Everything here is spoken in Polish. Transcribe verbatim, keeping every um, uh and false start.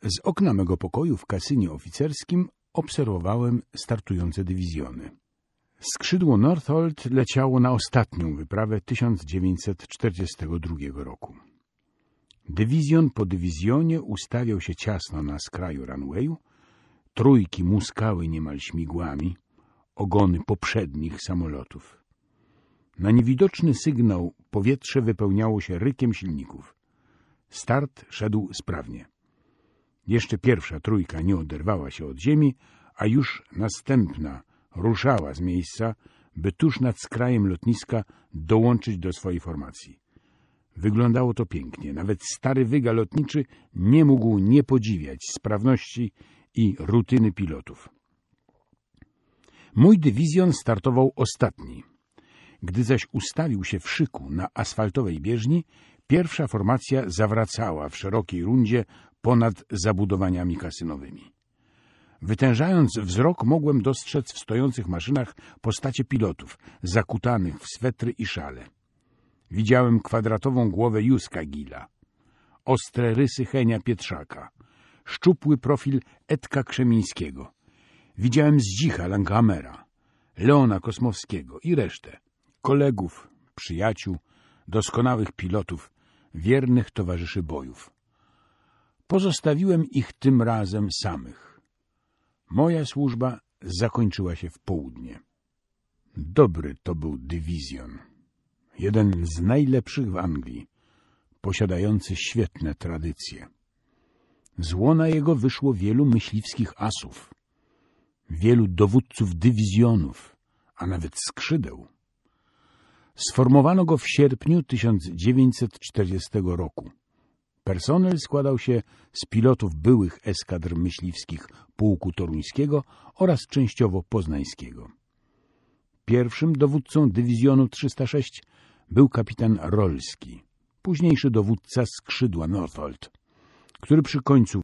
Z okna mego pokoju w kasynie oficerskim obserwowałem startujące dywizjony. Skrzydło Northolt leciało na ostatnią wyprawę tysiąc dziewięćset czterdziestego drugiego roku. Dywizjon po dywizjonie ustawiał się ciasno na skraju runwayu, trójki muskały niemal śmigłami, ogony poprzednich samolotów. Na niewidoczny sygnał powietrze wypełniało się rykiem silników. Start szedł sprawnie. Jeszcze pierwsza trójka nie oderwała się od ziemi, a już następna ruszała z miejsca, by tuż nad skrajem lotniska dołączyć do swojej formacji. Wyglądało to pięknie. Nawet stary wyga lotniczy nie mógł nie podziwiać sprawności i rutyny pilotów. Mój dywizjon startował ostatni. Gdy zaś ustawił się w szyku na asfaltowej bieżni, pierwsza formacja zawracała w szerokiej rundzie ponad zabudowaniami kasynowymi. Wytężając wzrok, mogłem dostrzec w stojących maszynach postacie pilotów, zakutanych w swetry i szale. Widziałem kwadratową głowę Józka Gila, ostre rysy Henia Pietrzaka, szczupły profil Edka Krzemińskiego. Widziałem Zdzicha Langhamera, Leona Kosmowskiego i resztę kolegów, przyjaciół, doskonałych pilotów, wiernych towarzyszy bojów. Pozostawiłem ich tym razem samych. Moja służba zakończyła się w południe. Dobry to był dywizjon. Jeden z najlepszych w Anglii, posiadający świetne tradycje. Z łona jego wyszło wielu myśliwskich asów, wielu dowódców dywizjonów, a nawet skrzydeł. Sformowano go w sierpniu tysiąc dziewięćset czterdziestego roku. Personel składał się z pilotów byłych eskadr myśliwskich Pułku Toruńskiego oraz częściowo poznańskiego. Pierwszym dowódcą dywizjonu trzysta sześć był kapitan Rolski, późniejszy dowódca skrzydła Northolt, który przy końcu